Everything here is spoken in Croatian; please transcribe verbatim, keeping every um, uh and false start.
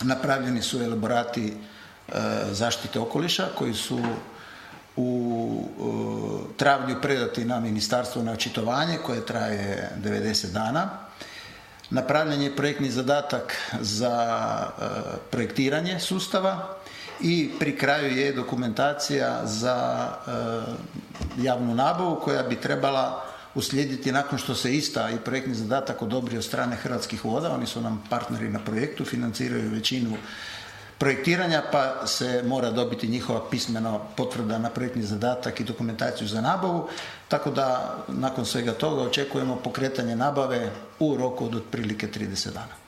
napravljeni su elaborati zaštite okoliša koji su u travnju predati na ministarstvo na očitovanje koje traje devedeset dana. Napravljen je projektni zadatak za projektiranje sustava i pri kraju je dokumentacija za javnu nabavu koja bi trebala uslijediti nakon što se ista i projektni zadatak odobri od strane Hrvatskih voda. Oni su nam partneri na projektu, financiraju većinu projektiranja, pa se mora dobiti njihova pismena potvrda na projektni zadatak i dokumentaciju za nabavu, tako da nakon svega toga očekujemo pokretanje nabave u roku od otprilike trideset dana.